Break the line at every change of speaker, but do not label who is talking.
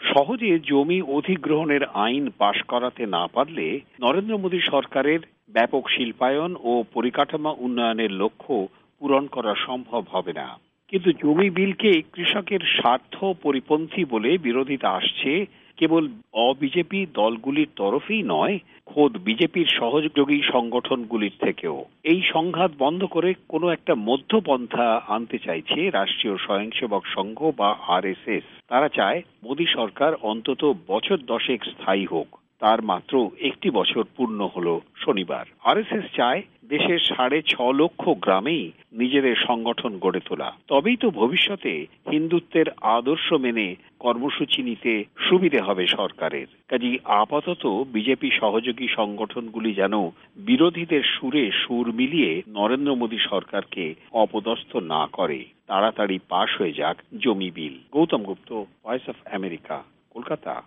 সহজে জমি অধিগ্রহণের আইন পাশ করাতে না পারলে নরেন্দ্র মোদী সরকারের ব্যাপক শিল্পায়ন ও পরিকাঠামো উন্নয়নের লক্ষ্য পূরণ করা সম্ভব হবে না। কিন্তু জমি বিলকে কৃষকের স্বার্থ পরিপন্থী বলে বিরোধিতা আসছে কেবল অবিজেপি দলগুলির তরফেই নয়, খোদ বিজেপির সহযোগী সংগঠনগুলির থেকেও। এই সংঘাত বন্ধ করে কোনো একটা মধ্যপন্থা আনতে চাইছে রাষ্ট্রীয় স্বয়ংসেবক সংঘ বা আরএসএস। তারা চায় মোদী সরকার অন্তত বছর 10 স্থায়ী হোক। তার মাত্র একটি বছর পূর্ণ হলো শনিবার। আরএসএস চায় দেশের 6.5 লক্ষ গ্রামেই নিজেদের সংগঠন গড়ে তোলা। তবেই তো ভবিষ্যতে হিন্দুত্বের আদর্শ মেনে কর্মসূচি নিতে সুবিধে হবে সরকারের। কাজেই আপাতত বিজেপি সহযোগী সংগঠনগুলি যেন বিরোধীদের সুরে সুর মিলিয়ে নরেন্দ্র মোদী সরকারকে অপদস্থ না করে। তাড়াতাড়ি পাশ হয়ে যাক জমি বিল। Gautam Gupta, voice of America, Kolkata.